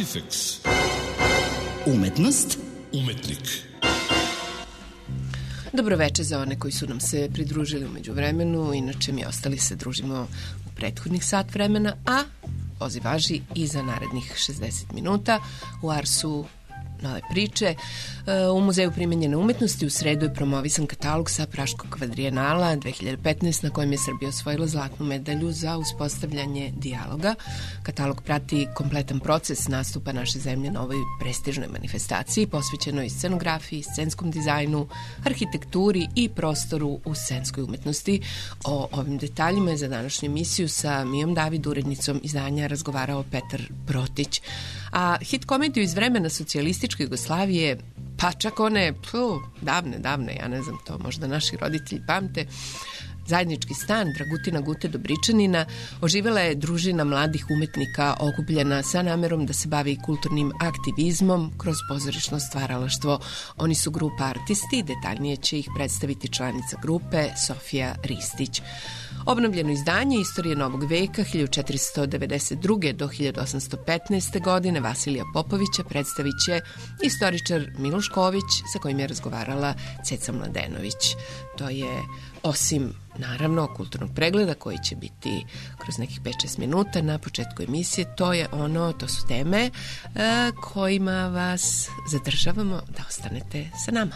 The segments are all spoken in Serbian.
Artifex. Umetnost. Umetnik. Dobro veče za one koji su nam se pridružili umeđu vremenu, inače mi ostali se družimo u prethodnih sat vremena, a poziv važi i za narednih 60 minuta u Arsu nove priče. U Muzeju primenjene umetnosti u sredu je promovisan katalog sa Praškog kvadrijenala 2015 na kojem je Srbija osvojila zlatnu medalju za uspostavljanje dijaloga. Katalog prati kompletan proces nastupa naše zemlje na ovoj prestižnoj manifestaciji, posvećenoj scenografiji, scenskom dizajnu, arhitekturi i prostoru u scenskoj umetnosti. O ovim detaljima je za današnju emisiju sa Mijom David, urednicom izdanja, razgovarao Petar Protić. A hit komediju iz vremena socijalističke Jugoslavije, pa čak one davne, ja ne znam, to možda naši roditelji pamte, Zajednički stan Dragutina Gute Dobričanina, oživela je družina mladih umetnika okupljena sa namerom da se bavi kulturnim aktivizmom kroz pozorišno stvaralaštvo. Oni su grupa Artisti, detaljnije će ih predstaviti članica grupe Sofija Ristić. Obnovljeno izdanje Istorije novog veka 1492. do 1815. godine Vasilija Popovića predstavit će istoričar Miloš Ković, sa kojim je razgovarala Ceca Mladenović. To je, osim naravno kulturnog pregleda koji će biti kroz nekih 5-6 minuta na početku emisije, to su teme kojima vas zadržavamo da ostanete sa nama.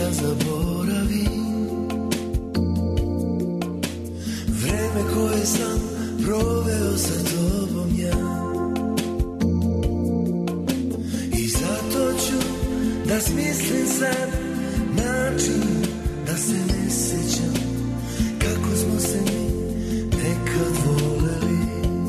da zaboravim vreme koje sam proveo sa tobom ja. I zato ću da smislim sad način da se ne sjećam kako smo se mi nekad voleli.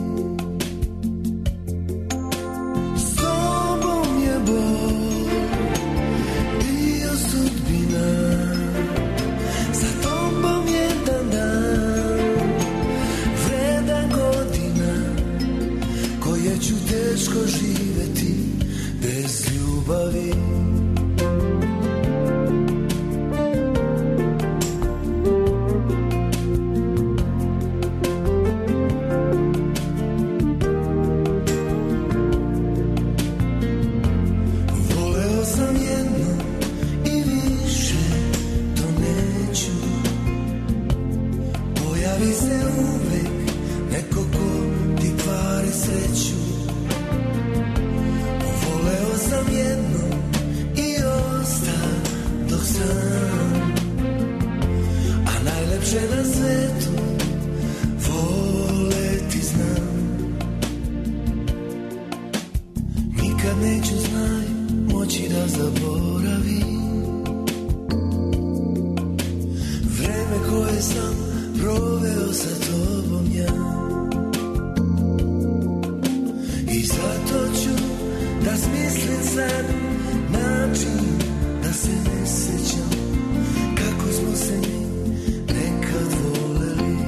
S tobom je Bog bio sudbina, sa tobom jedan dan vredan godina koje ću teško živjeti bez ljubavi. Na svetu voleti znam, nikad neću znaj moći da zaboravim vreme koje sam proveo sa tobom ja. I zato ću da smislim sad način da se ne sjećam kako smo se mi nekad voleli.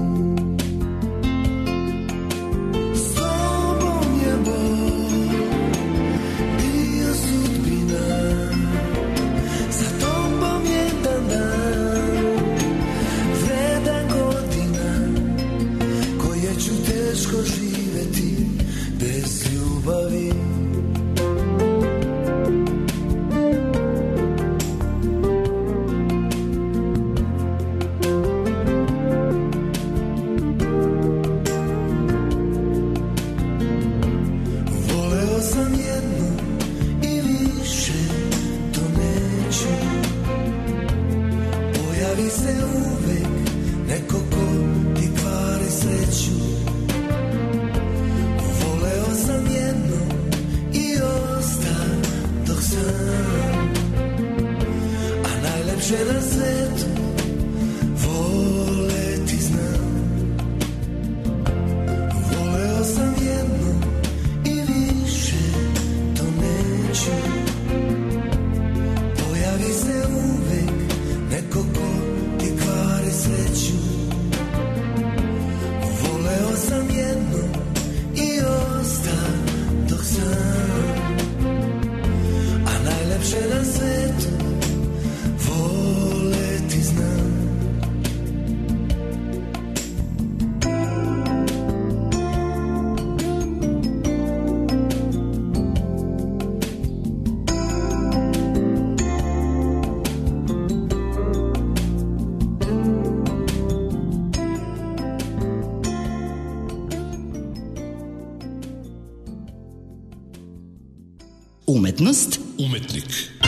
S tobom je Bog bio sudbina, sa tobom jedan dan vredan godina koje ću teško živjeti bez ljubavi. Na svetu voleti znam, voleo sam jedno i više to neću. Pojavi se uvek neko ko ti kvari sreću. Voleo sam jedno i osta dok sam, a najlepše na svetu voleti znam. Umetnost, umetnik.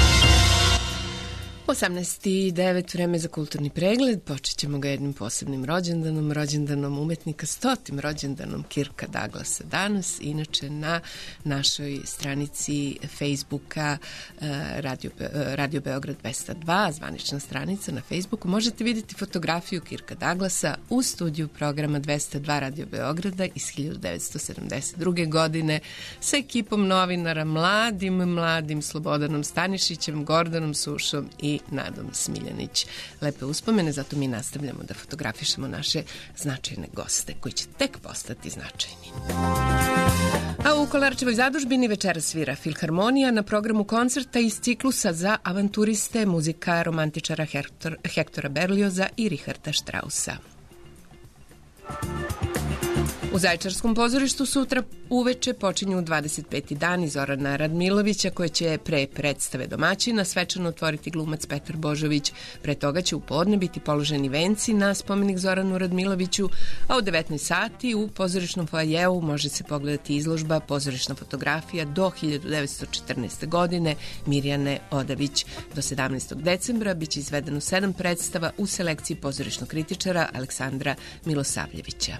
18.09, vreme za kulturni pregled. Počet ćemo ga jednim posebnim rođendanom umetnika, 100. rođendanom Kirka Douglasa danas. Inače na našoj stranici Facebooka Radio Beograd 202, zvanična stranica na Facebooku, možete vidjeti fotografiju Kirka Douglasa u studiju programa 202 Radio Beograda iz 1972. godine sa ekipom novinara, mladim Slobodanom Stanišićem, Gordanom Sušom i Nadom Smiljanić. Lepe uspomene, zato mi nastavljamo da fotografišemo naše značajne goste koji će tek postati značajni. A u Kolarčevoj zadužbini večera svira Filharmonija na programu koncerta iz ciklusa za avanturiste, muzika romantičara Hektora Berlioza i Richarda Straussa. U Zaječarskom pozorištu sutra uveče počinju 25. dani Zorana Radmilovića, koje će pre predstave domaćina svečano otvoriti glumac Petar Božović. Pre toga će u podne biti položeni venci na spomenik Zoranu Radmiloviću, a u 19 sati u pozorišnom foajeu može se pogledati izložba Pozorišna fotografija do 1914. godine Mirjane Odavić. Do 17. decembra biće izvedeno 7 predstava u selekciji pozorišnog kritičara Aleksandra Milosavljevića.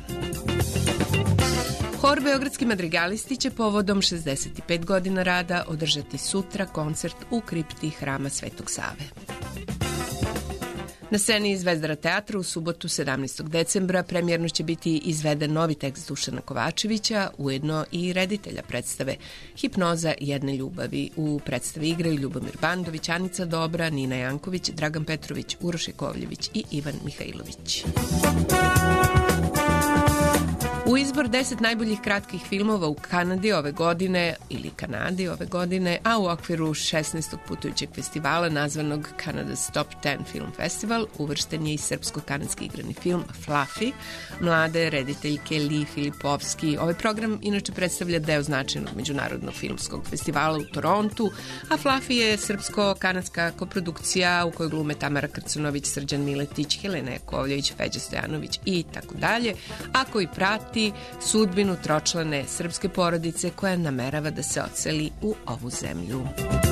Hor Beogradski madrigalisti će povodom 65 godina rada održati sutra koncert u kripti Hrama Svetog Save. Na sceni Zvezdara teatra u subotu 17. decembra premijerno će biti izveden novi tekst Dušana Kovačevića, ujedno i reditelja predstave Hipnoza jedne ljubavi. U predstavi igraju Ljubomir Bandović, Anica Dobra, Nina Janković, Dragan Petrović, Uroš Jakovljević i Ivan Mihajlović. U izbor 10 najboljih kratkih filmova u Kanadi ove godine, a u okviru 16. putujućeg festivala nazvanog Canada's Top 10 Film Festival uvršten je i srpsko-kanadski igrani film Fluffy, mlade rediteljke Li Filipovski. Ovaj program inače predstavlja deo značajnog međunarodnog filmskog festivala u Torontu, a Fluffy je srpsko-kanadska koprodukcija u kojoj glume Tamara Krcunović, Srđan Miletić, Helena Jakovljević, Feđa Stojanović i tako dalje, a koji prati sudbinu tročlane srpske porodice koja namerava da se odseli u ovu zemlju.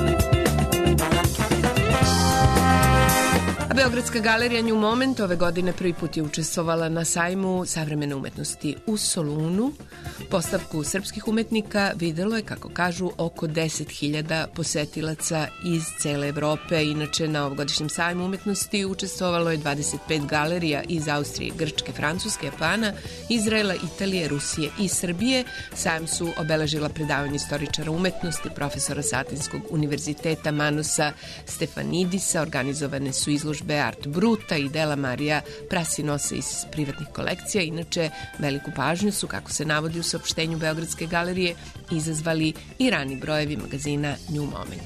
A Beogradska galerija New Moment ove godine prvi put je učestvovala na sajmu savremene umetnosti u Solunu. Postavku srpskih umetnika videlo je, kako kažu, oko 10.000 posetilaca iz cele Evrope. Inače, na ovogodišnjem sajmu umetnosti učestvovalo je 25 galerija iz Austrije, Grčke, Francuske, Japana, Izraela, Italije, Rusije i Srbije. Sajam su obeležila predavanje istoričara umetnosti, profesora Satinskog univerziteta Manosa Stefanidisa, organizovane su izložbe Art Bruta i dela Marija Prasinosa iz privatnih kolekcija. Inače, veliku pažnju su, kako se navodi u saopštenju Beogradske galerije, izazvali i rani brojevi magazina New Moment.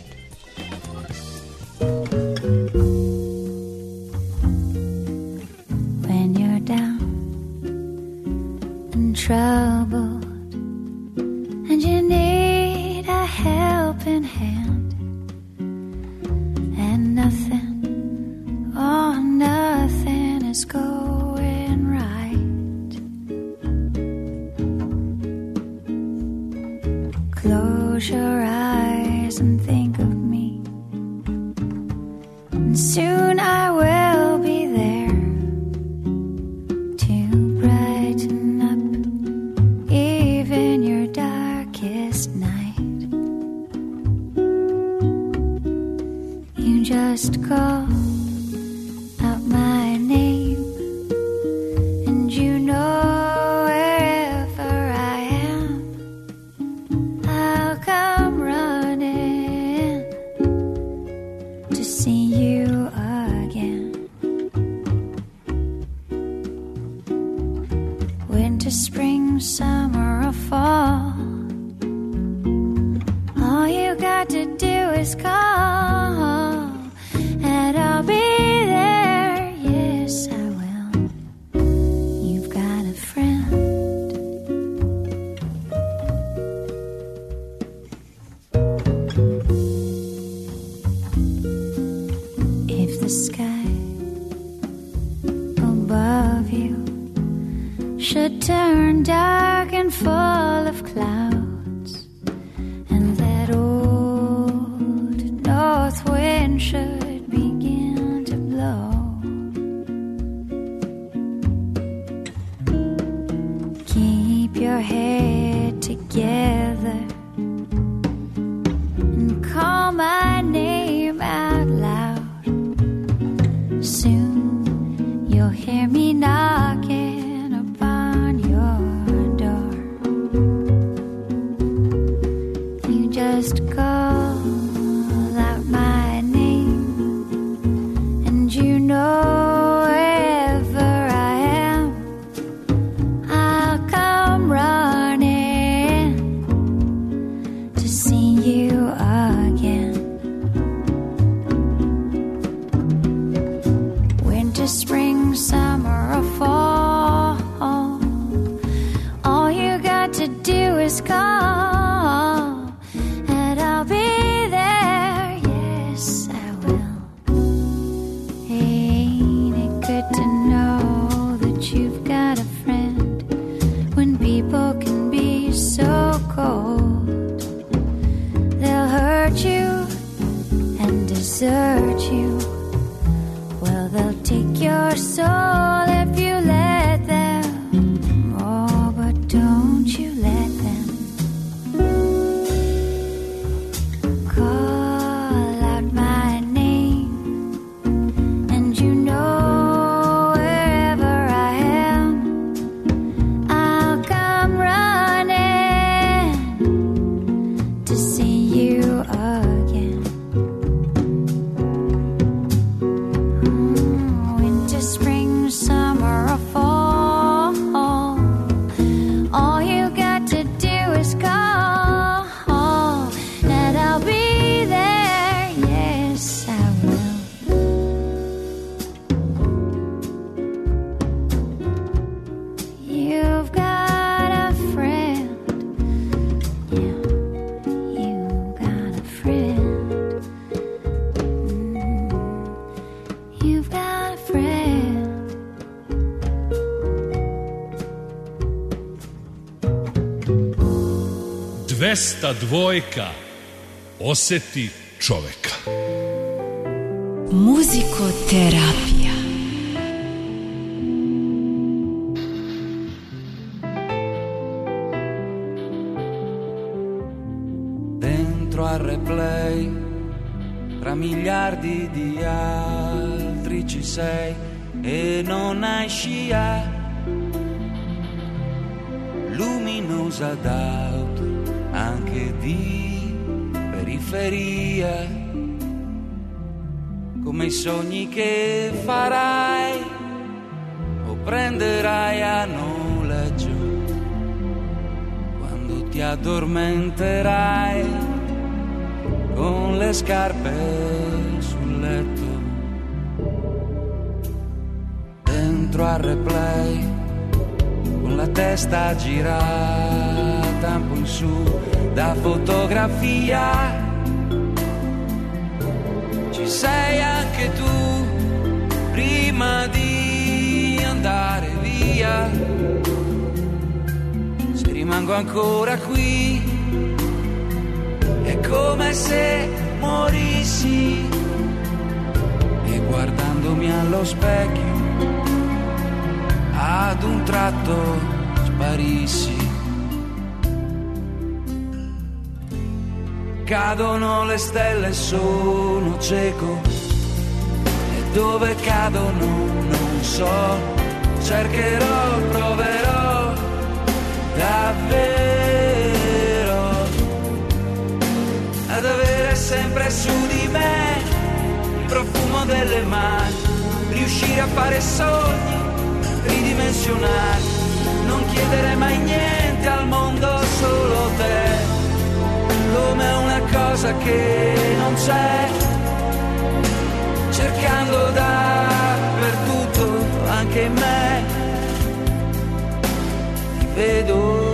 When you're down and troubled and you need a helping hand and nothing is going right. Close your eyes and think of me, and soon I will be there to brighten up even your darkest night. You just call my name, and you know wherever I am, I'll come running to see you again. Winter, spring, summer, or fall, all you got to do is call, and I'll be there. Yes, I will. You've got a friend. If the sky above you should turn dark and full of clouds, and that old north wind should begin to blow, keep your head together and call my name out loud. Soon you'll hear me knocking upon your door. You just call out my name, and you know spring, summer, or fall, all is call, and I'll be there. Yes, I will. Ain't it good to know that you've got a friend when people can be so cold? They'll hurt you and desert you. Well, they'll take your soul if you let them. Oh, but don't you let them. Call out my name, and you know wherever I am, I'll come running to see you again. Winter, spring, summer, or fall, all you got to do is call, and I'll be there. Yes, I will. You've got a friend. Yeah, you've got a friend. You've got a friend. 202 osjeti čoveka. Muzikoterapija. Dentro al replay, tra miliardi di altri ci sei e non hai scia. Luminosa d'auto, anche di periferia, come i sogni che farai o prenderai a noleggio quando ti addormenterai con le scarpe sul letto. Dentro al replay, con la testa girata un po' in su da fotografia, ci sei anche tu prima di andare via. Se rimango ancora qui è come se morissi e guardandomi allo specchio ad un tratto sparissi. Cadono le stelle, sono cieco e dove cadono non so. Cercherò, proverò davvero ad avere sempre su di me il profumo delle mani, riuscire a fare sogni ridimensionare, non chiedere mai niente al mondo, solo te, come una cosa che non c'è, cercando dappertutto, anche in me, ti vedo.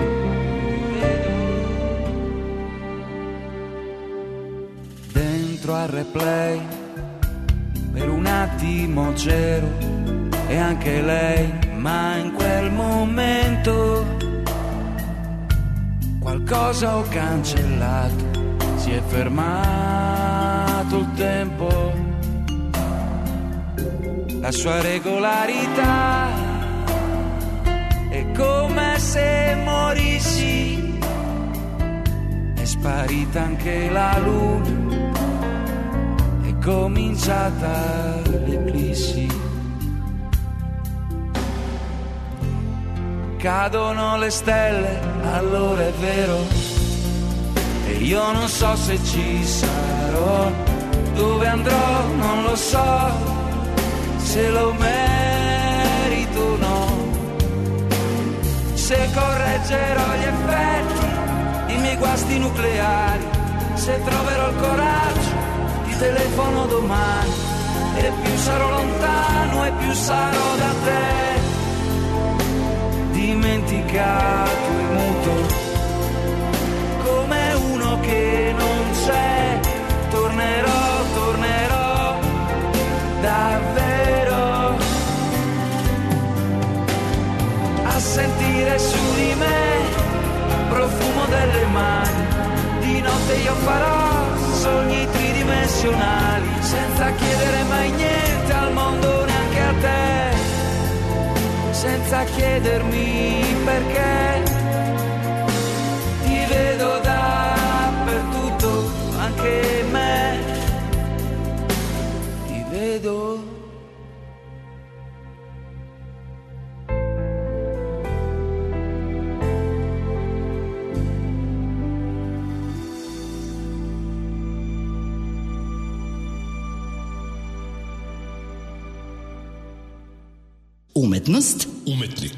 Dentro al replay, per un attimo c'ero e anche lei, ma in quel momento qualcosa ho cancellato, si è fermato il tempo, la sua regolarità è come se morissi, è sparita anche la luna, è cominciata l'eclissi. Cadono le stelle, allora è vero, e io non so se ci sarò, dove andrò non lo so, se lo merito o no, se correggerò gli effetti di miei guasti nucleari, se troverò il coraggio ti telefono domani, e più sarò lontano e più sarò da te, dimenticato e muto, forse io farò sogni tridimensionali senza chiedere mai niente al mondo, neanche a te, senza chiedermi perché. Ti vedo dappertutto, anche me ti vedo. Umetnost, Umetnik.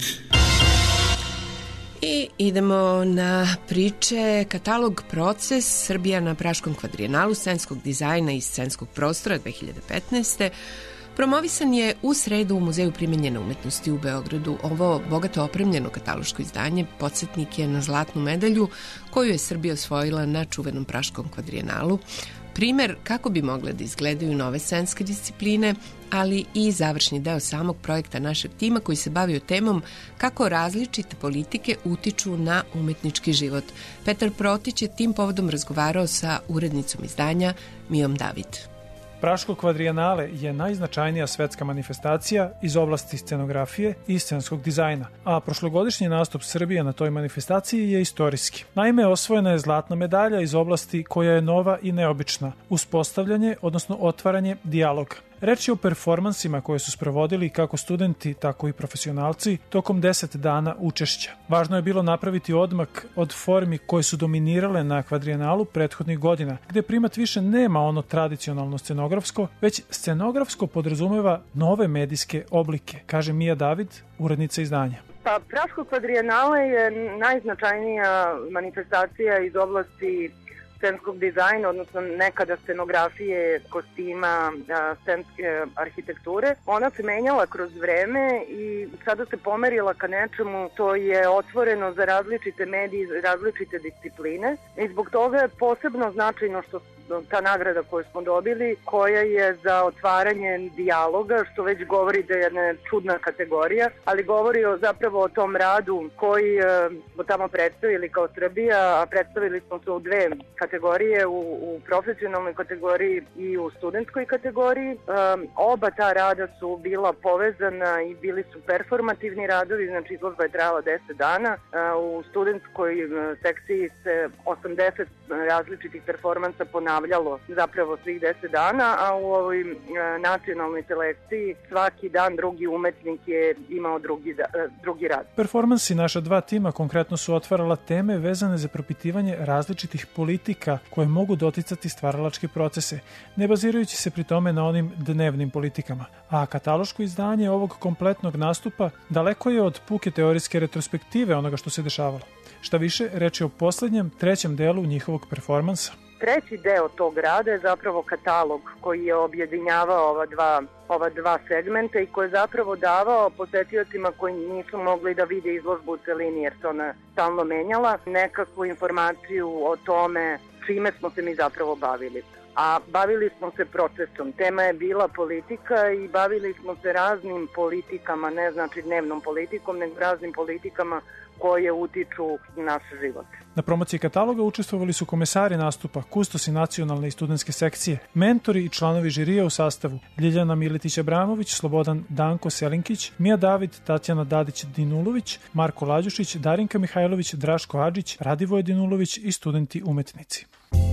I idemo na priče. Katalog Proces, Srbija na Praškom kvadrijenalu scenskog dizajna i scenskog prostora 2015. Promovisan je u sredu u Muzeju primenjene umetnosti u Beogradu. Ovo bogato opremljeno kataloško izdanje podsjetnik je na zlatnu medalju koju je Srbija osvojila na čuvenom Praškom kvadrijenalu. Primer kako bi mogle da izgledaju nove scenske discipline, ali i završni deo samog projekta našeg tima koji se bavio temom kako različite politike utiču na umetnički život. Petar Protić je tim povodom razgovarao sa urednicom izdanja Mijom David. Praško kvadrijenale je najznačajnija svetska manifestacija iz oblasti scenografije i scenskog dizajna, a prošlogodišnji nastup Srbije na toj manifestaciji je istorijski. Naime, osvojena je zlatna medalja iz oblasti koja je nova i neobična, uspostavljanje, odnosno otvaranje dijaloga. Reč je o performansima koje su sprovodili kako studenti, tako i profesionalci tokom 10 dana učešća. Važno je bilo napraviti odmak od formi koje su dominirale na kvadrijenalu prethodnih godina, gde primat više nema ono tradicionalno scenografsko, već scenografsko podrazumeva nove medijske oblike, kaže Mija David, urednica izdanja. Pa, Praško kvadrijenale je najznačajnija manifestacija iz oblasti scenskog dizajna, odnosno nekada scenografije, kostima, scenske arhitekture. Ona se menjala kroz vreme i sada se pomerila ka nečemu što je otvoreno za različite medije, različite discipline i zbog toga je posebno značajno što ta nagrada koju smo dobili, koja je za otvaranje dijaloga, što već govori da je jedna čudna kategorija, ali govori zapravo o tom radu koji smo tamo predstavili kao Srbija, a predstavili smo se u dve kategorije, u profesionalnoj kategoriji i u studentskoj kategoriji. Oba ta rada su bila povezana i bili su performativni radovi, znači izložba je trajala 10 dana. U studentskoj sekciji se 80 različitih performansa ponavljalo zapravo svih 10 dana, a u ovoj nacionalnoj selekciji svaki dan drugi umetnik je imao drugi rad. Performansi naša dva tima konkretno su otvarala teme vezane za propitivanje različitih politika koje mogu doticati stvaralačke procese, ne bazirajući se pri tome na onim dnevnim politikama. A kataloško izdanje ovog kompletnog nastupa daleko je od puke teorijske retrospektive onoga što se dešavalo. Šta više, reč je o poslednjem, trećem delu njihovog performansa. Treći deo tog rada je zapravo katalog koji je objedinjavao ova dva segmenta i koji je zapravo davao posetiocima koji nisu mogli da vide izložbu u celini jer se ona stalno menjala, nekakvu informaciju o tome čime smo se mi zapravo bavili. A bavili smo se procesom. Tema je bila politika i bavili smo se raznim politikama, ne znači dnevnom politikom, nego raznim politikama koje utiču na naš život. Na promociji kataloga učestvovali su komesari nastupa, kustosi nacionalne i studentske sekcije, mentori i članovi žirija u sastavu Ljiljana Miletić-Abramović, Slobodan Danko Selinkić, Mija David, Tatjana Dadić-Dinulović, Marko Lađušić, Darinka Mihajlović, Draško Adžić, Radivoje Dinulović i studenti umetnici.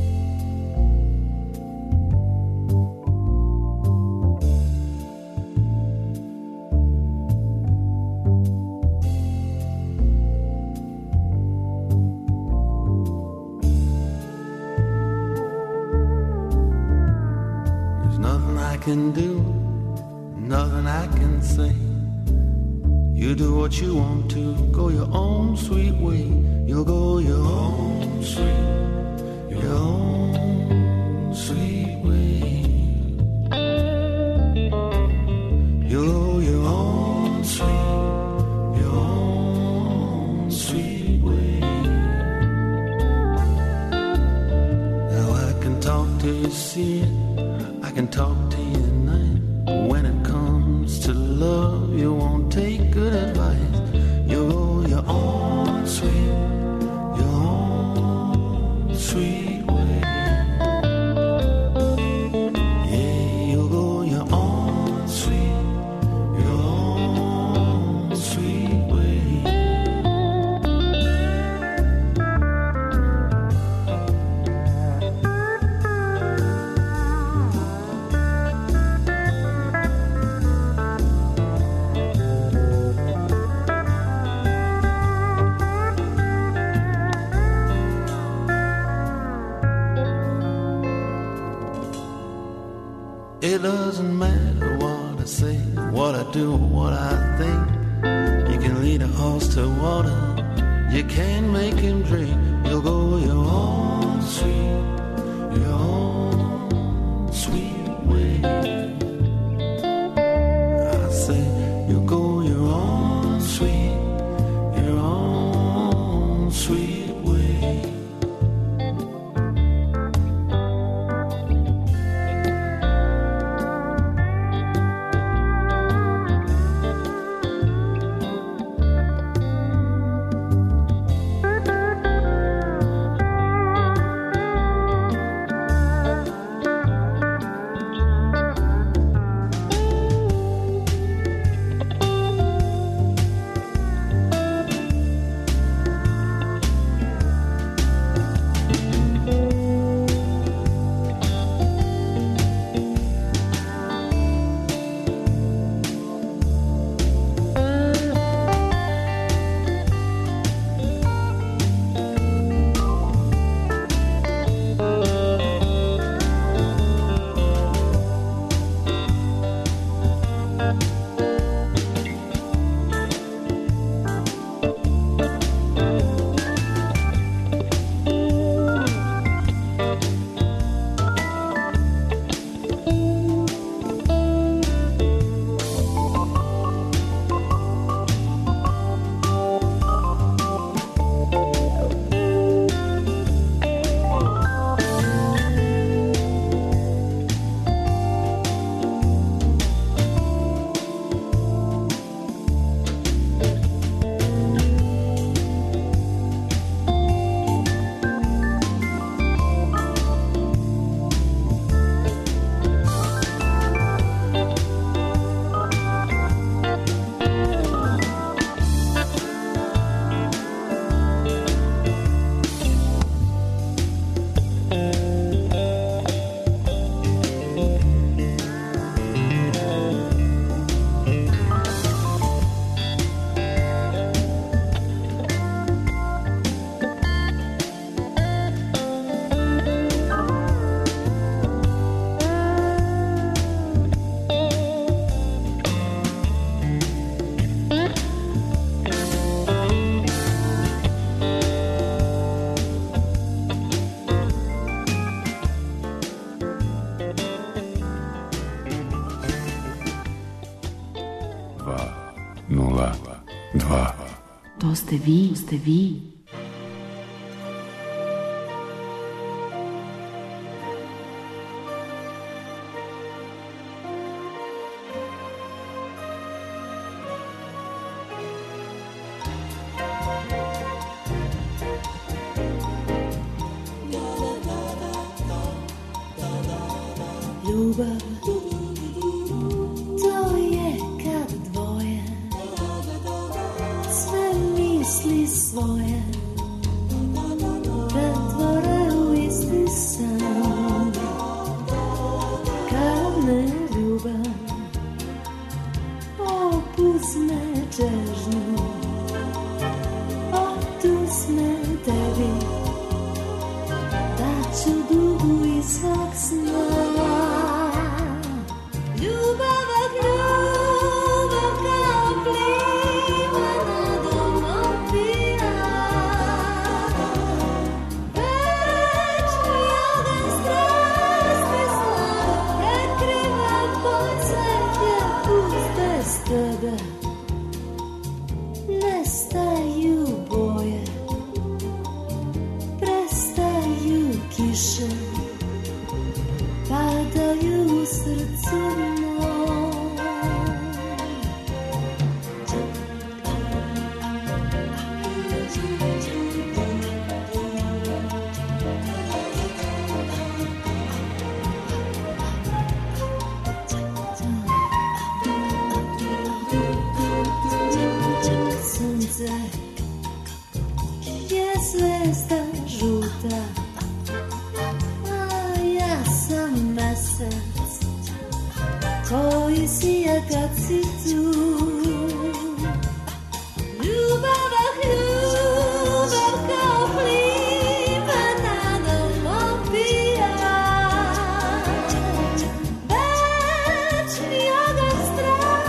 Can do, nothing I can say. You do what you want to, go your own sweet way. You'll go your own sweet way. You'll go your own sweet way. Now I can talk till you see it, I can talk to you at night. When it comes to love, you won't take good advice. You'll go your own sweet way. what I do and what I think. You can lead a horse to water, you can't make him drink. You'll go your own sweet way. I say you'll go your own sweet way. To ste vi. Ljubav, to je kad dvoje sve misli svoje pretvore u isti san. Kad me ljubav opuzme čežnju, oduzme tebi, daću dugu iz svog sna. Nestaju boje, prestaju kiše, padaju u srcu moj. Sunce je zvezda žuta, a ja sam mesec koji sija kad si tu. Ljubav kao plime nadom opija, večni oganj strah.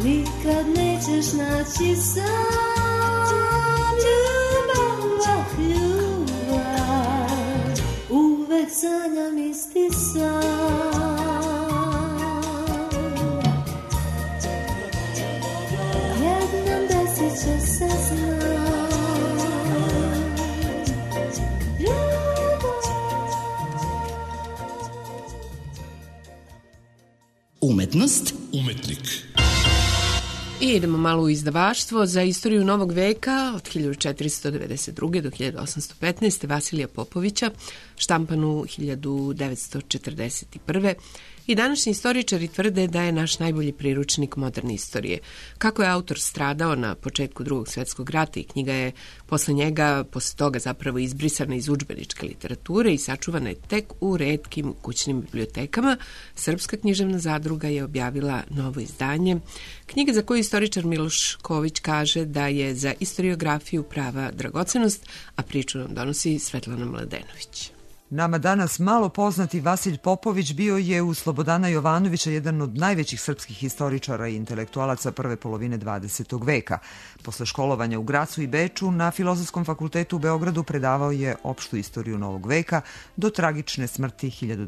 nikad nećeš naći sam. Ljubav, ljubav, uvek sanjam isti san. Jednom desit će se Umetnost, umetnik. I idemo malo u izdavaštvo. Za istoriju novog veka od 1492. do 1815. Vasilija Popovića, štampanu 1941. I današnji istoričari tvrde da je naš najbolji priručnik moderne istorije. Kako je autor stradao na početku Drugog svjetskog rata i knjiga je posle toga zapravo izbrisana iz udžbeničke literature i sačuvana je tek u retkim kućnim bibliotekama, Srpska književna zadruga je objavila novo izdanje. Knjiga za koju istoričar Miloš Ković kaže da je za istoriografiju prava dragocenost, a priču nam donosi Svetlana Mladenović. Nama danas malo poznati Vasilj Popović bio je u Slobodana Jovanovića jedan od najvećih srpskih historičara i intelektualaca prve polovine 20. veka. Posle školovanja u Gracu i Beču na Filozofskom fakultetu u Beogradu predavao je opštu istoriju novog veka do tragične smrti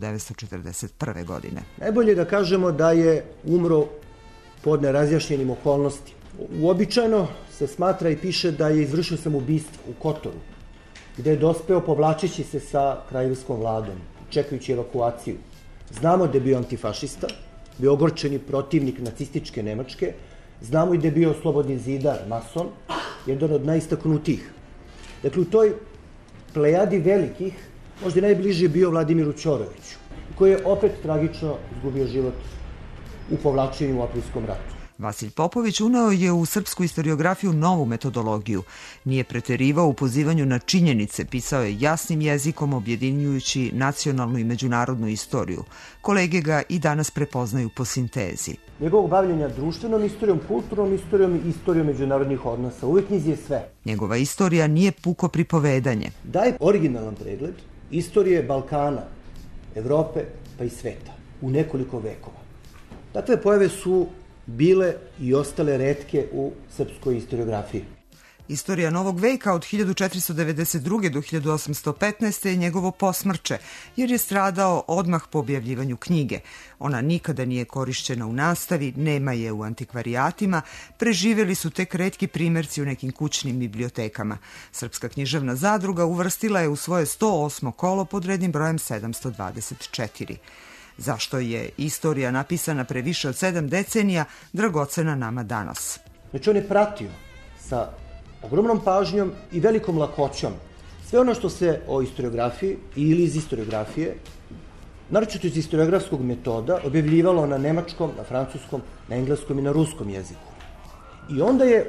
1941. godine. Najbolje je da kažemo da je umro pod nerazjašnjenim okolnostima. Uobičajeno se smatra i piše da je izvršio samoubistvo u Kotoru, gde je dospeo povlačeći se sa kraljevskom vladom, čekajući evakuaciju. Znamo da je bio antifašista, bio ogorčeni protivnik nacističke Nemačke, znamo i da je bio slobodni zidar, mason, jedan od najistaknutijih. Dakle, u toj plejadi velikih, možda najbliže je bio Vladimiru Ćoroviću, koji je opet tragično izgubio život u povlačenju u Aprilskom ratu. Vasilj Popović uneo je u srpsku istoriografiju novu metodologiju. Nije preterivao u pozivanju na činjenice, pisao je jasnim jezikom objedinjujući nacionalnu i međunarodnu istoriju. Kolege ga i danas prepoznaju po sintezi. Njegovog bavljenja društvenom istorijom, kulturnom istorijom i istorijom međunarodnih odnosa. Uvijek knjizi je sve. Njegova istorija nije puko pripovedanje. Daje originalan pregled istorije Balkana, Evrope pa i sveta u nekoliko vekova. Takve pojave su bile i ostale retke u srpskoj historiografiji. Istorija novog veka od 1492. do 1815. je njegovo posmrče, jer je stradao odmah po objavljivanju knjige. Ona nikada nije korišćena u nastavi, nema je u antikvarijatima, preživjeli su tek retki primjerci u nekim kućnim bibliotekama. Srpska književna zadruga uvrstila je u svoje 108. kolo pod rednim brojem 724. Zašto je istorija napisana pre više od 7 decenija dragocena nama danas? Znači on je pratio sa ogromnom pažnjom i velikom lakoćom sve ono što se o historiografiji ili iz historiografije, naročito iz historiografskog metoda, objavljivalo na nemačkom, na francuskom, na engleskom i na ruskom jeziku. I onda je,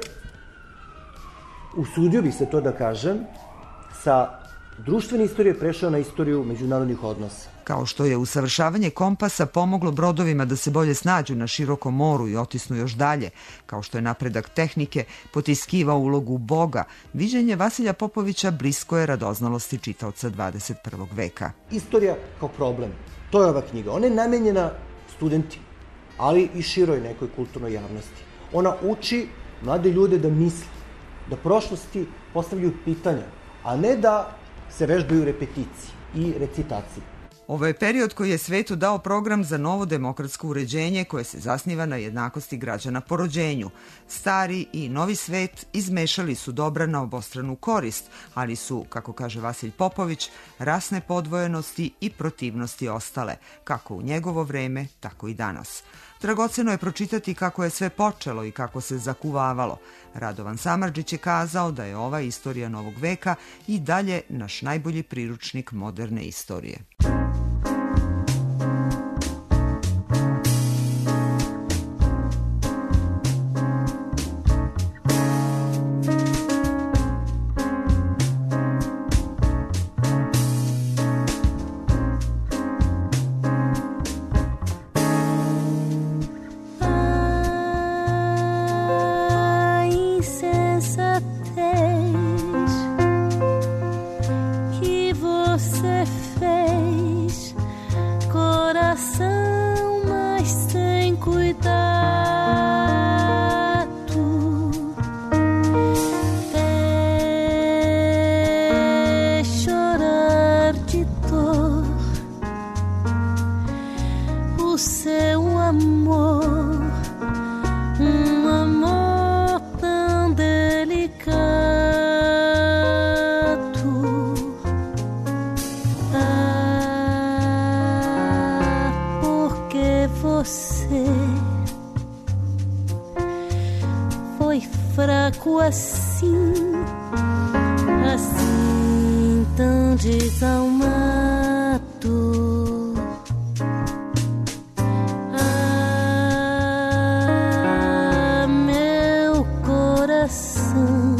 usudio bih se to da kažem, sa društvene istorije prešao na istoriju međunarodnih odnosa. Kao što je usavršavanje kompasa pomoglo brodovima da se bolje snađu na širokom moru i otisnu još dalje, kao što je napredak tehnike potiskivao ulogu Boga, viđenje Vasilja Popovića blisko je radoznalosti čitaoca 21. veka. Istorija kao problem, to je ova knjiga. Ona je namenjena studentima, ali i široj nekoj kulturnoj javnosti. Ona uči mlade ljude da misle, da prošlosti postavljaju pitanja, a ne da se vežbaju repeticije i recitacije. Ovo je period koji je svetu dao program za novo demokratsko uređenje koje se zasniva na jednakosti građana po rođenju. Stari i novi svet izmešali su dobra na obostranu korist, ali su, kako kaže Vasilj Popović, rasne podvojenosti i protivnosti ostale, kako u njegovo vreme, tako i danas. Dragoceno je pročitati kako je sve počelo i kako se zakuvavalo. Radovan Samardžić je kazao da je ova istorija novog veka i dalje naš najbolji priručnik moderne istorije. Que você fez foi fraco assim, assim tão desalmado. Ah, meu coração,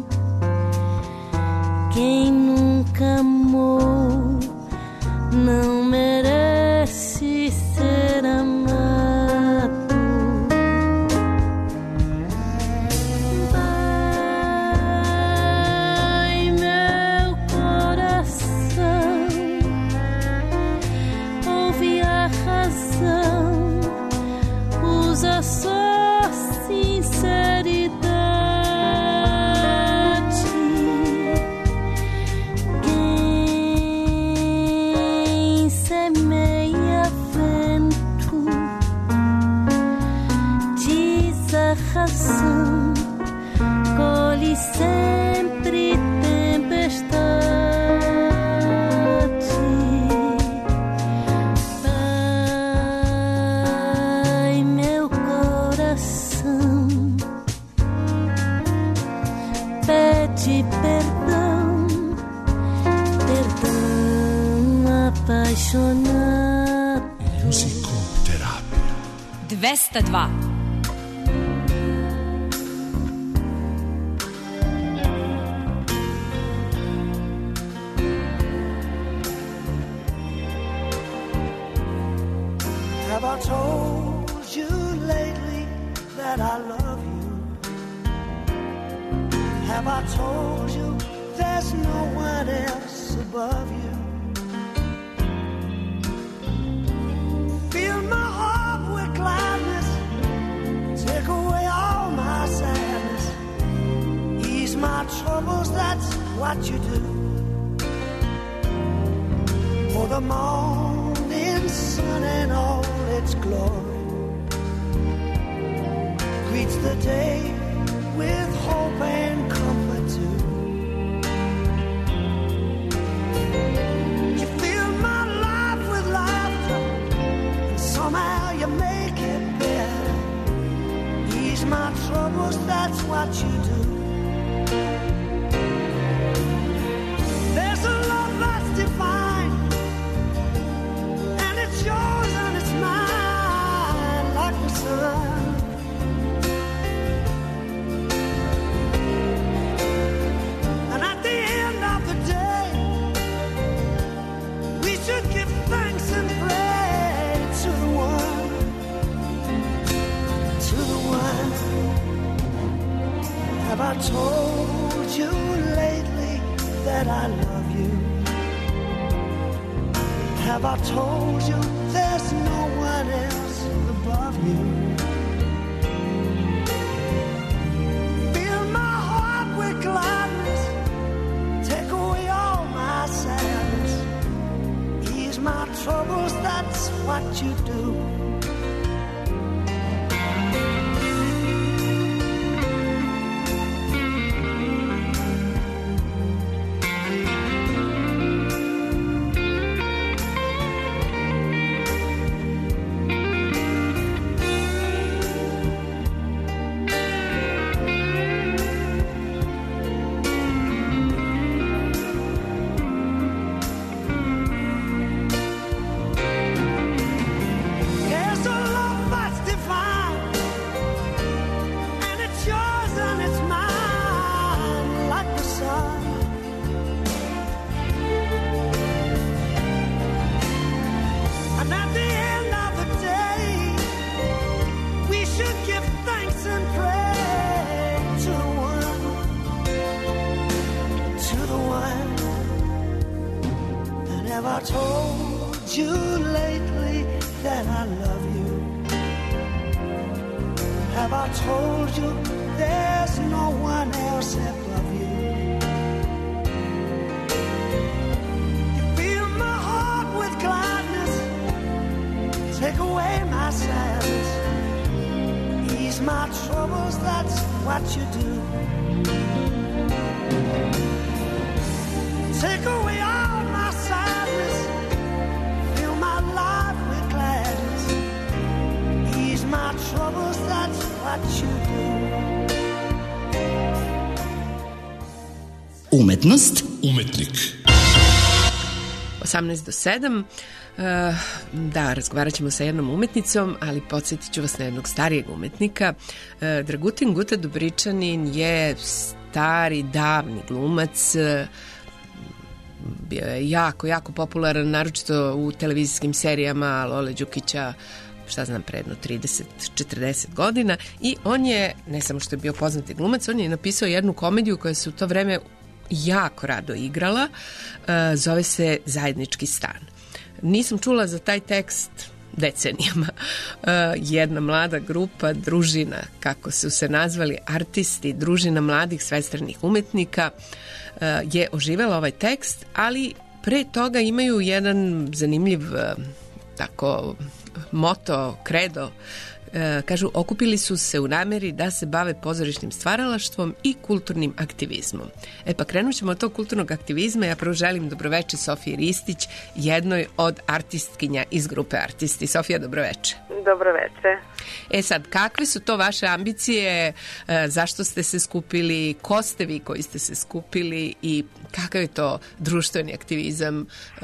quem nunca amou não merece ser amado. Ai, meu coração, ouve a razão, usa só sinceridade. Quem semeia vento diz a razão, colhe sempre tempestade. Ai, meu coração, pede perdão, perdão apaixonado. Muzikoterapija. 202. Have I told you lately that I love you? Have I told you there's no one else above you? Fill my heart with gladness, take away all my sadness, ease my troubles, that's what you do. For the morning sun and all its glory greets the day with hope and comfort too. You fill my life with laughter, and somehow you make it better. Ease my troubles, that's what you do. There's a love that's divine, and it's yours and it's mine, like the sun. And at the end of the day, we should give thanks and pray to the one, to the one. Have I told you lately that I love you? Have I told you there's no one else above you? Fill my heart with gladness, take away all my sadness, ease my troubles, that's what you do. There's a love that's divine, and it's yours and it's mine, like the sun. And at the end of the day, we should give thanks and pray to the one, to the one. And have I told you lately that I love you? Have I told you there's no one else above you? You fill my heart with gladness, take away my sadness, ease my troubles, that's what you do. Take away all my sadness, fill my life with gladness, ease my troubles, that's what you do. Umetnost. Umetnik. 18 do 7. Da, razgovarat ćemo sa jednom umetnicom, ali podsjetit ću vas na jednog starijeg umetnika. Dragutin Guta Dobričanin je stari, davni glumac. Bio je jako popularan, naročito u televizijskim serijama Lole Đukića, šta znam, predno 30-40 godina. I on je, ne samo što je bio poznati glumac, on je napisao jednu komediju koja se u to vreme jako rado igrala. Zove se Zajednički stan. Nisam čula za taj tekst decenijama. Jedna mlada grupa, družina, kako su se nazvali, artisti, družina mladih svestranih umetnika, je oživela ovaj tekst, ali pre toga imaju jedan zanimljiv tako moto, kredo. Kažu, okupili su se u nameri da se bave pozorišnim stvaralaštvom i kulturnim aktivizmom. Pa krenut ćemo od tog kulturnog aktivizma. Ja prvo želim dobroveče Sofiji Ristić, jednoj od artistkinja iz grupe Artisti. Sofija, dobroveče. Dobroveče. Sad, kakve su to vaše ambicije, zašto ste se skupili, ko ste vi koji ste se skupili i kakav je to društveni aktivizam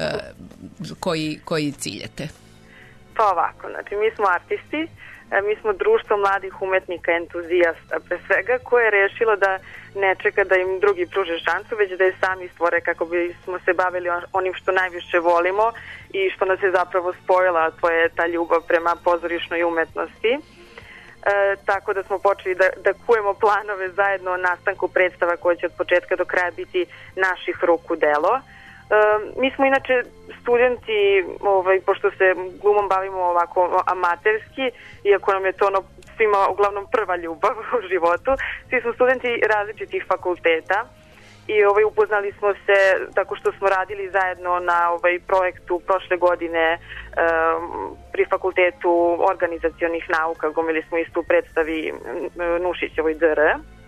koji ciljete? Pa ovako, znači mi smo artisti. Mi smo društvo mladih umetnika, entuzijasta, pre svega, koje je rešilo da ne čeka da im drugi pruže šansu, već da je sami stvore kako bi smo se bavili onim što najviše volimo i što nas je zapravo spojila, to je ta ljubav prema pozorišnoj umetnosti. Tako da smo počeli da kujemo planove zajedno o nastanku predstava koje će od početka do kraja biti naših ruku delo. Mi smo inače studenti, pošto se glumom bavimo ovako amaterski, iako nam je to svima uglavnom prva ljubav u životu, svi smo studenti različitih fakulteta i upoznali smo se tako što smo radili zajedno na projektu prošle godine pri Fakultetu organizacionih nauka, glumili smo isto u predstavi Nušićevoj DR.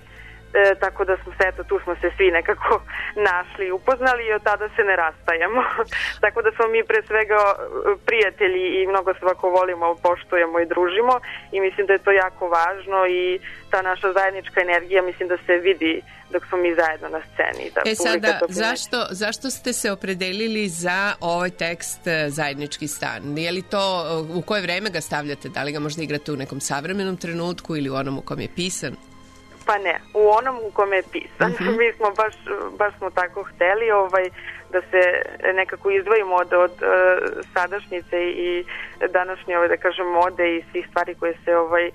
Tako da tu smo se svi nekako našli i upoznali i od tada se ne rastajemo. Tako da smo mi pre svega prijatelji i mnogo se ovako volimo, poštujemo i družimo i mislim da je to jako važno i ta naša zajednička energija mislim da se vidi dok smo mi zajedno na sceni. Sada, zašto ste se opredelili za ovaj tekst Zajednički stan? Je li to, u koje vreme ga stavljate? Da li ga možda igrate u nekom savremenom trenutku ili u onom u kom je pisan? Pa ne, u onom u kome je pisan. Mi smo baš smo tako hteli da se nekako izdvojimo od sadašnjice i današnje, da kažem, mode i svih stvari koje se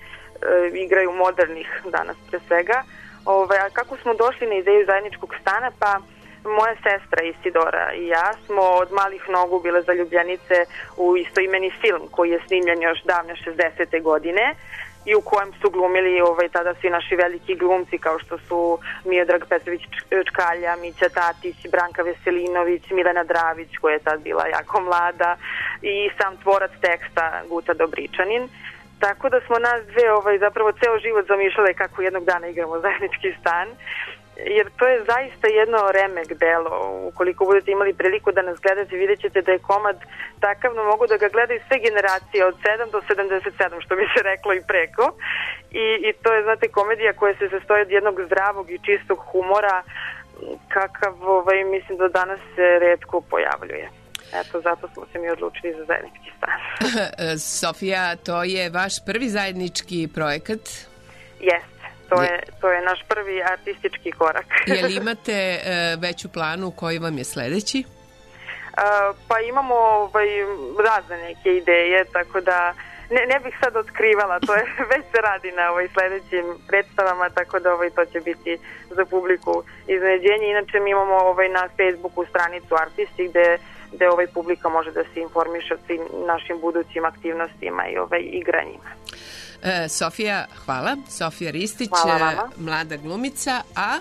igraju modernih danas pre svega. A kako smo došli na ideju Zajedničkog stana? Pa moja sestra Isidora i ja smo od malih nogu bile zaljubljenice u istoimeni film koji je snimljen još davne 60. godine i u kojem su glumili tada svi naši veliki glumci kao što su Miodrag Petrović Čkalja, Mića Tatić, Branka Veselinović, Milena Dravić koja je tad bila jako mlada i sam tvorac teksta Guta Dobričanin. Tako da smo nas dve zapravo ceo život zamišljale kako jednog dana igramo Zajednički stan. Jer to je zaista jedno remek delo. Ukoliko budete imali priliku da nas gledate, vidjet ćete da je komad takav, no mogu da ga gledaju sve generacije od 7 do 77, što bi se reklo i preko. I to je, znate, komedija koja se sastoji od jednog zdravog i čistog humora, kakav mislim da danas se retko pojavljuje. Eto, zato smo se mi odlučili za Zajednički stan. Sofija, to je vaš prvi zajednički projekat? Jeste. To je naš prvi artistički korak. Je li imate već u planu koji vam je sledeći? Pa imamo razne neke ideje, tako da ne bih sad otkrivala, to je već se radi na sledećim predstavama, tako da to će biti za publiku iznenađenje. Inače mi imamo na Facebooku stranicu Artisti gde publika može da se informiše o svim našim budućim aktivnostima i igranjima. Sofija, hvala. Sofija Ristić, mlada glumica, a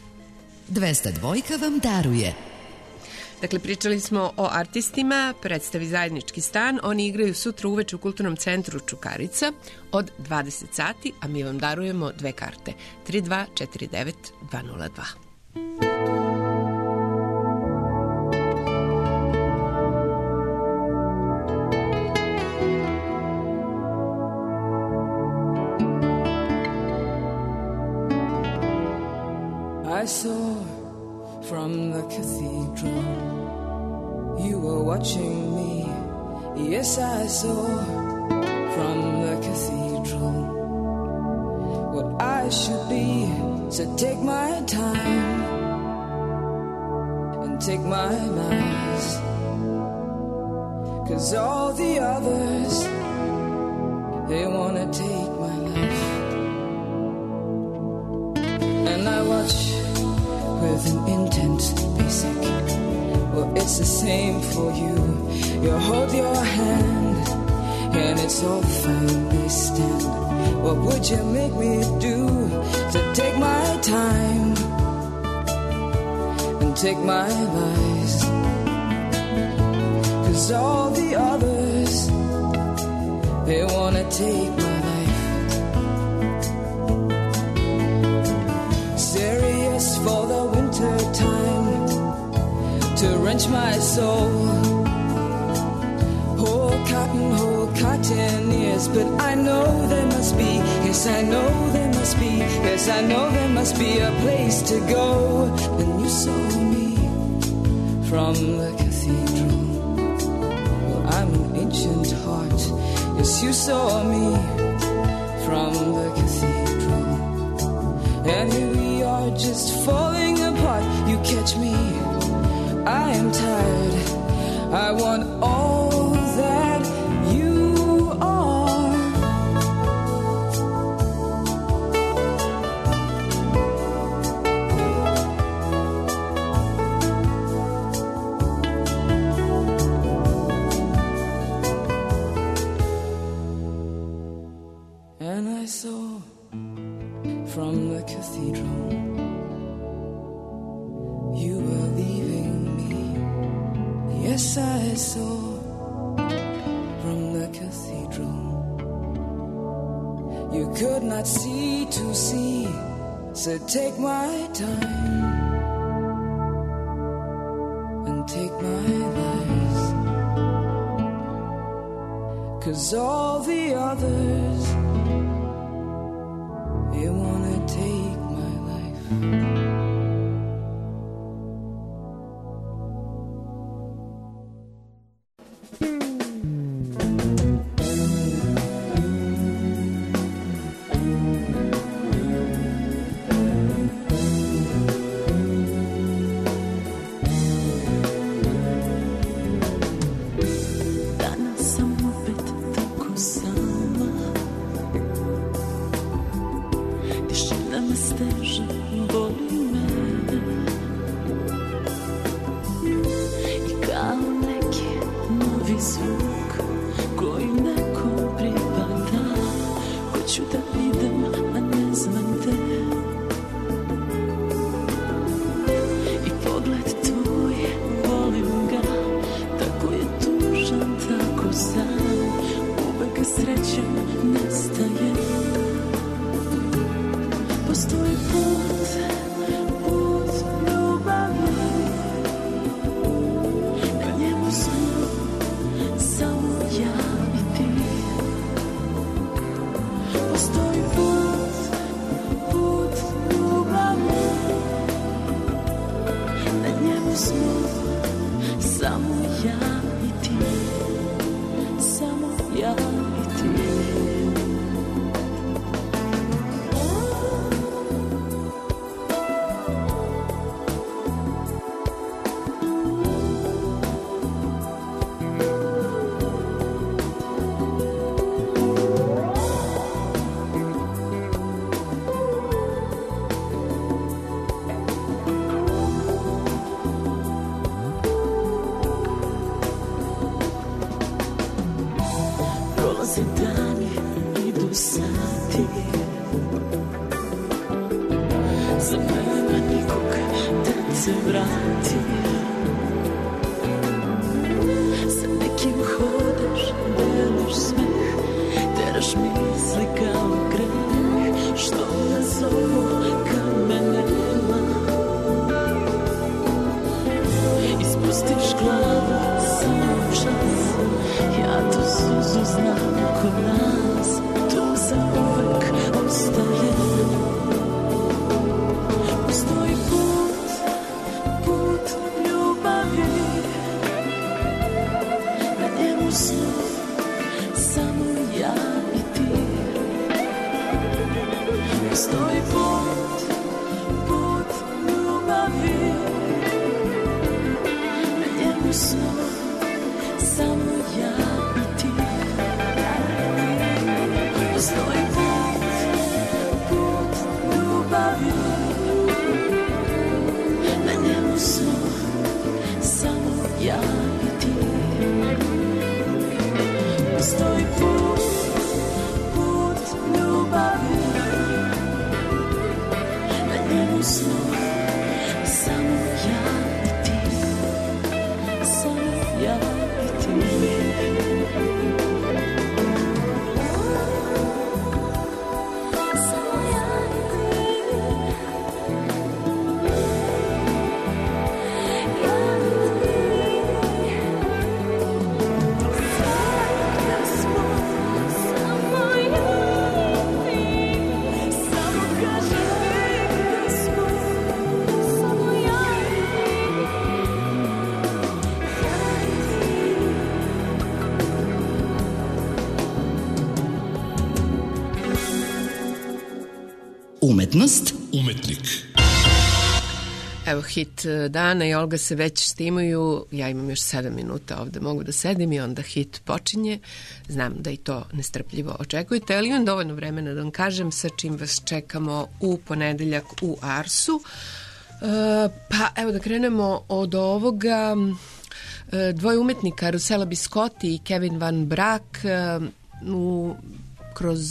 202 vam daruje. Dakle, pričali smo o artistima, predstavi Zajednički stan. Oni igraju sutra uveče u Kulturnom centru Čukarica od 20 sati, a mi vam darujemo 2 karte. 3249 202. I saw from the cathedral. You were watching me, yes I saw from the cathedral what I should be. So take my time and take my lies, 'cause all the others, they wanna take my life. And I watch with an intent basic. Well, it's the same for you. You hold your hand and it's all fine, they stand. What would you make me do to take my time and take my lies? 'Cause all the others, they wanna take my life. Serious for the winter time, to wrench my soul. Whole cotton ears, but I know there must be, yes I know there must be, yes I know there must be a place to go. And you saw me from the cathedral. Well, I'm an ancient heart, yes you saw me from the cathedral. And here we are just falling apart. You catch me, I am tired, I want all that you are. And I saw from the cathedral you were leaving me. Yes, I saw from the cathedral. You could not see to see, so take my time and take my lies. 'Cause all the others, they wanna take my life. Postoji put Postoji put ljubavi, na njemu smo samo ja i ti. Postoji put ljubavi, na njemu smo samo ja i ti. Postoji put ljubavi, na njemu smo samo ja i ti, samo ja i ti. Samo ja i ti, ja i ti. Sada smo samo ja i ti, samo kaži mi da smo samo ja i ti, ja i ti. Umetnost, Umetnik. Evo hit dana i Olga se već stimuju, ja imam još 7 minuta ovde, mogu da sedim i onda hit počinje. Znam da i to nestrpljivo očekujete, ali imam dovoljno vremena da vam kažem sa čim vas čekamo u ponedeljak u Arsu. Pa evo da krenemo od ovoga. Dvoje umetnika, Russella Biscotti i Kevin Van Braak, kroz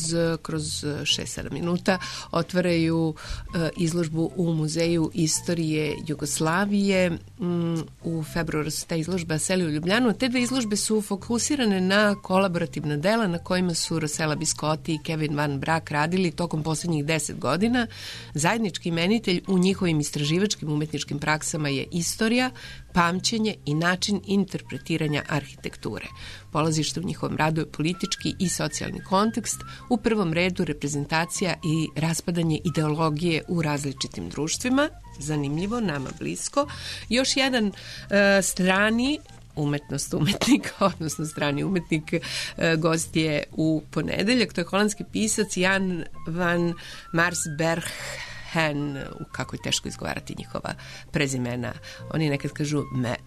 6-7 minuta otvaraju izložbu u Muzeju istorije Jugoslavije. U februaru se ta izložba seli u Ljubljanu. Te dve izložbe su fokusirane na kolaborativna dela na kojima su Russella Biscotti i Kevin Van Braak radili tokom poslednjih 10 godina. Zajednički imenitelj u njihovim istraživačkim umetničkim praksama je istorija, pamćenje i način interpretiranja arhitekture. Polazište u njihovom radu je politički i socijalni kontekst, u prvom redu reprezentacija i raspadanje ideologije u različitim društvima, zanimljivo, nama blisko. Još jedan strani umetnik, odnosno strani umetnik, gost je u ponedeljak, to je holandski pisac Jan van Mersbergen, kako je teško izgovarati njihova prezimena, oni nekad kažu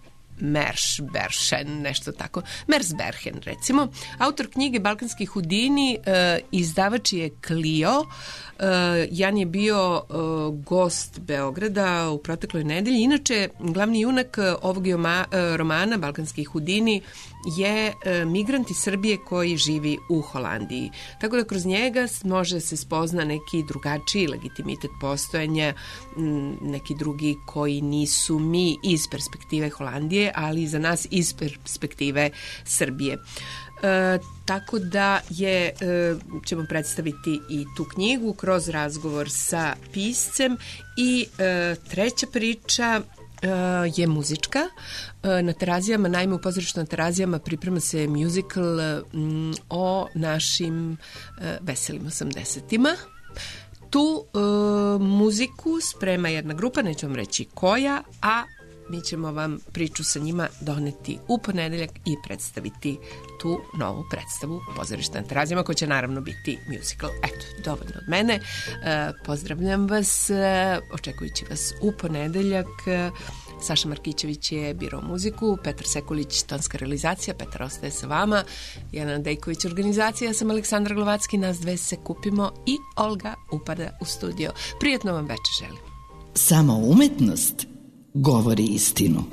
Mersbergen, nešto tako. Mersbergen, recimo. Autor knjige Balkanski Hudini, izdavač je Clio. Jan je bio gost Beograda u protekloj nedelji. Inače, glavni junak ovog romana Balkanski Hudini je migrant iz Srbije koji živi u Holandiji. Tako da kroz njega može se spozna neki drugačiji legitimitet postojanja, neki drugi koji nisu mi iz perspektive Holandije, ali za nas iz perspektive Srbije. Tako da ćemo predstaviti i tu knjigu kroz razgovor sa piscem. I treća priča je muzička. Na Terazijama, naime u pozorištu na Terazijama priprema se musical o našim veselim 80-ima. Tu muziku sprema jedna grupa, neću vam reći koja, a mi ćemo vam priču sa njima doneti u ponedeljak i predstaviti tu novu predstavu pozorišta na Terazijama, koja će naravno biti musical. Eto, dovoljno od mene. Pozdravljam vas, očekujući vas u ponedeljak. Saša Markićević je birao muziku, Petar Sekulić tonska realizacija, Petar ostaje sa vama, Jana Dejković organizacija, ja sam Aleksandra Glovacki, nas dve se kupimo i Olga upada u studio. Prijetno vam večer želim. Samo umetnost govori istinu.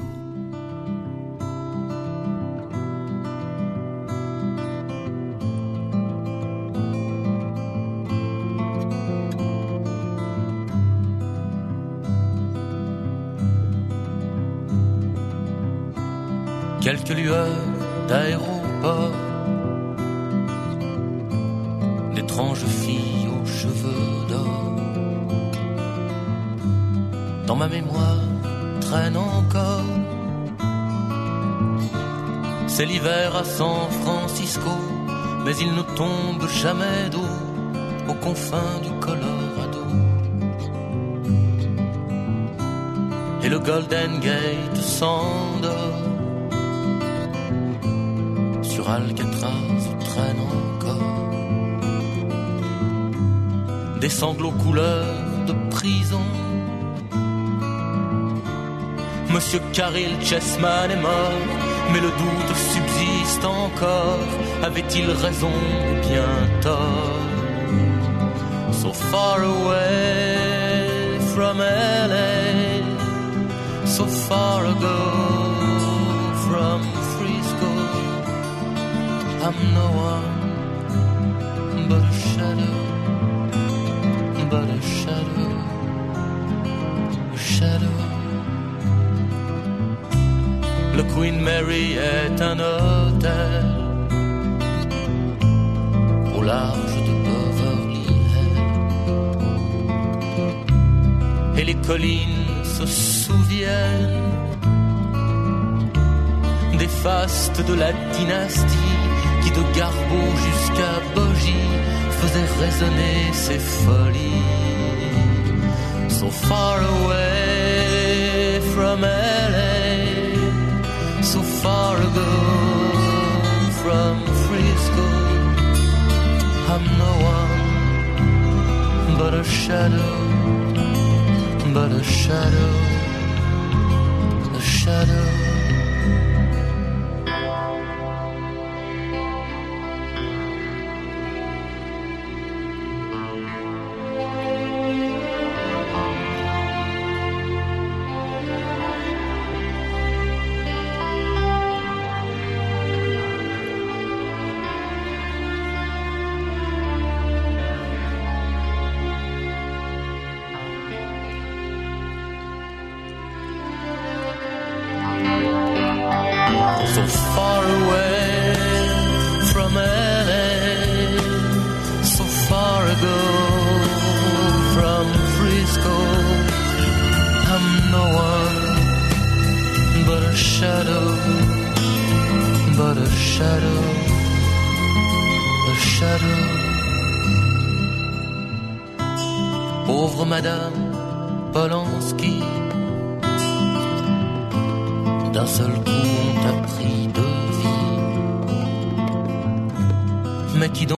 Quelques lueurs d'aéroport, d'étranges filles aux cheveux d'or. Dans ma mémoire traîne encore. C'est l'hiver à San Francisco, mais il ne tombe jamais d'eau aux confins du Colorado. Et le Golden Gate s'endort. Sur Alcatraz traîne encore des sanglots couleur de prison. Monsieur Caril Chessman est mort, mais le doute subsiste encore. Avait-il raison ou bien tort? So far away from LA, so far ago from Frisco, I'm no one but a shadow, but a shadow, a shadow. Le Queen Mary est un hôtel au large de Beverly Hills, et les collines se souviennent des fastes de la dynastie qui de Garbeau jusqu'à Bogie faisait résonner ses folies. So far away from LA, so far ago from Frisco, I'm no one but a shadow, but a shadow, a shadow. So far away from LA, so far ago from Frisco, I'm no one but a shadow, but a shadow, a shadow. Pauvre Madame Polanski, d'un seul coup on t'a pris de vie, mais qui donc